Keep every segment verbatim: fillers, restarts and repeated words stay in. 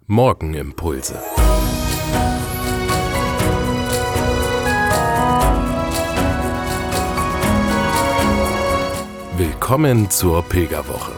Morgenimpulse. Willkommen zur Pilgerwoche.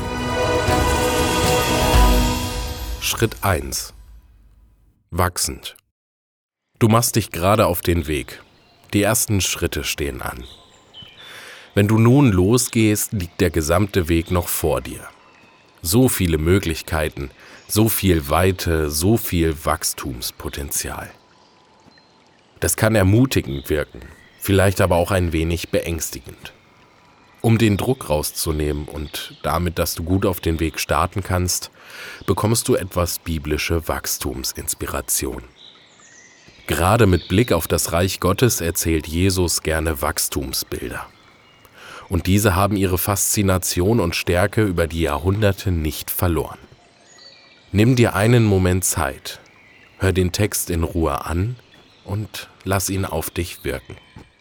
Schritt eins. Wachsend. Du machst dich gerade auf den Weg. Die ersten Schritte stehen an. Wenn du nun losgehst, liegt der gesamte Weg noch vor dir. So viele Möglichkeiten, so viel Weite, so viel Wachstumspotenzial. Das kann ermutigend wirken, vielleicht aber auch ein wenig beängstigend. Um den Druck rauszunehmen und damit, dass du gut auf den Weg starten kannst, bekommst du etwas biblische Wachstumsinspiration. Gerade mit Blick auf das Reich Gottes erzählt Jesus gerne Wachstumsbilder. Und diese haben ihre Faszination und Stärke über die Jahrhunderte nicht verloren. Nimm dir einen Moment Zeit, hör den Text in Ruhe an und lass ihn auf dich wirken.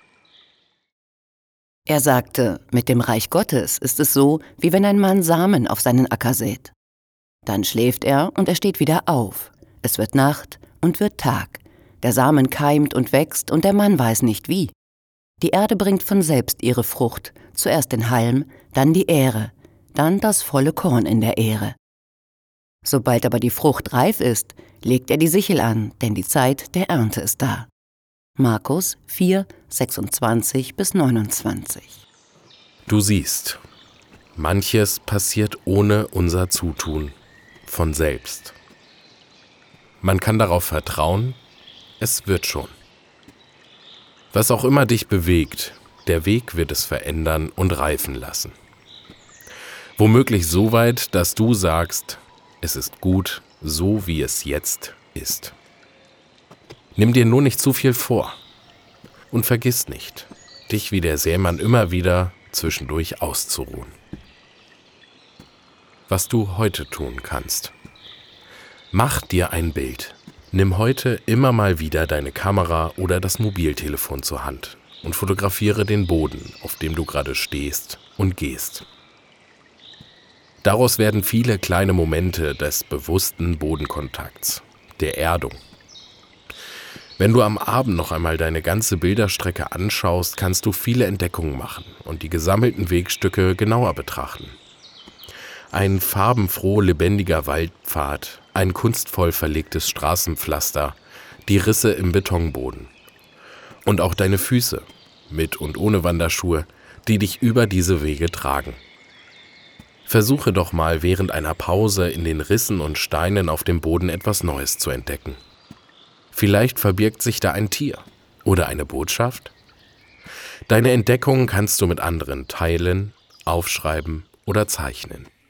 Er sagte, mit dem Reich Gottes ist es so, wie wenn ein Mann Samen auf seinen Acker sät. Dann schläft er und er steht wieder auf. Es wird Nacht und wird Tag. Der Samen keimt und wächst und der Mann weiß nicht wie. Die Erde bringt von selbst ihre Frucht, zuerst den Halm, dann die Ähre, dann das volle Korn in der Ähre. Sobald aber die Frucht reif ist, legt er die Sichel an, denn die Zeit der Ernte ist da. Markus vier, sechsundzwanzig bis neunundzwanzig. Du siehst, manches passiert ohne unser Zutun, von selbst. Man kann darauf vertrauen, es wird schon. Was auch immer dich bewegt, der Weg wird es verändern und reifen lassen. Womöglich so weit, dass du sagst, es ist gut, so wie es jetzt ist. Nimm dir nur nicht zu viel vor und vergiss nicht, dich wie der Sämann immer wieder zwischendurch auszuruhen. Was du heute tun kannst. Mach dir ein Bild. Nimm heute immer mal wieder deine Kamera oder das Mobiltelefon zur Hand und fotografiere den Boden, auf dem du gerade stehst und gehst. Daraus werden viele kleine Momente des bewussten Bodenkontakts, der Erdung. Wenn du am Abend noch einmal deine ganze Bilderstrecke anschaust, kannst du viele Entdeckungen machen und die gesammelten Wegstücke genauer betrachten. Ein farbenfroh lebendiger Waldpfad, ein kunstvoll verlegtes Straßenpflaster, die Risse im Betonboden. Und auch deine Füße, mit und ohne Wanderschuhe, die dich über diese Wege tragen. Versuche doch mal während einer Pause in den Rissen und Steinen auf dem Boden etwas Neues zu entdecken. Vielleicht verbirgt sich da ein Tier oder eine Botschaft. Deine Entdeckungen kannst du mit anderen teilen, aufschreiben oder zeichnen.